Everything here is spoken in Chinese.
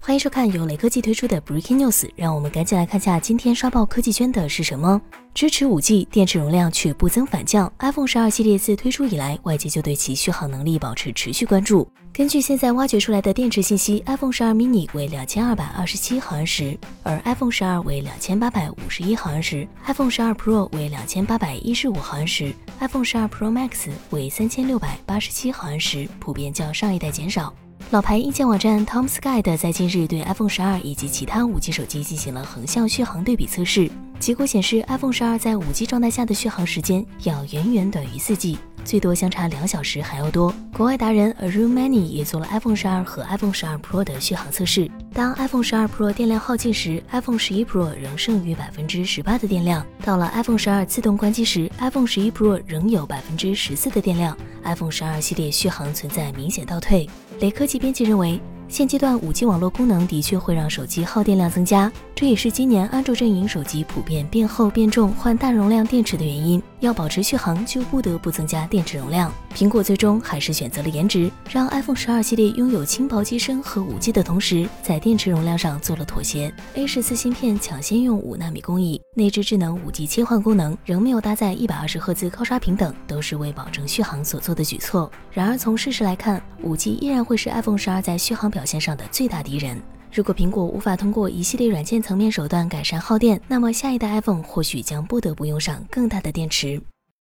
欢迎收看由雷科技推出的 Breaking News， 让我们赶紧来看下今天刷爆科技圈的是什么。支持 5G， 电池容量却不增反降。iPhone 12系列自推出以来，外界就对其续航能力保持持续关注。根据现在挖掘出来的电池信息 ，iPhone 12 mini 为2227毫安时，而 iPhone 12为2851毫安时 ，iPhone 12 Pro 为2815毫安时 ，iPhone 12 Pro Max 为3687毫安时，普遍较上一代减少。老牌硬件网站 Tomsguide 在近日对 iPhone 12以及其他 5G 手机进行了横向续航对比测试，结果显示 iPhone 12在 5G 状态下的续航时间要远远短于 4G， 最多相差2小时还要多。国外达人 Arumani 也做了 iPhone 12和 iPhone 12 Pro 的续航测试，当 iPhone 12 Pro 电量耗尽时 ，iPhone 11 Pro 仍剩余 18% 的电量；到了 iPhone 12自动关机时 ，iPhone 11 Pro 仍有 14% 的电量。iPhone 12系列续航存在明显倒退。雷科技编辑认为，现阶段 5G 网络功能的确会让手机耗电量增加，这也是今年安卓阵营手机普遍变厚变重换大容量电池的原因。要保持续航，就不得不增加电池容量。苹果最终还是选择了颜值，让 iPhone 12系列拥有轻薄机身和 5G 的同时，在电池容量上做了妥协。A14 芯片抢先用5纳米工艺，内置智能5G 切换功能，仍没有搭载120赫兹高刷屏等，都是为保证续航所做的举措。然而从事实来看，5G 依然会是 iPhone 12在续航表现上的最大敌人。如果苹果无法通过一系列软件层面手段改善耗电，那么下一代 iPhone 或许将不得不用上更大的电池。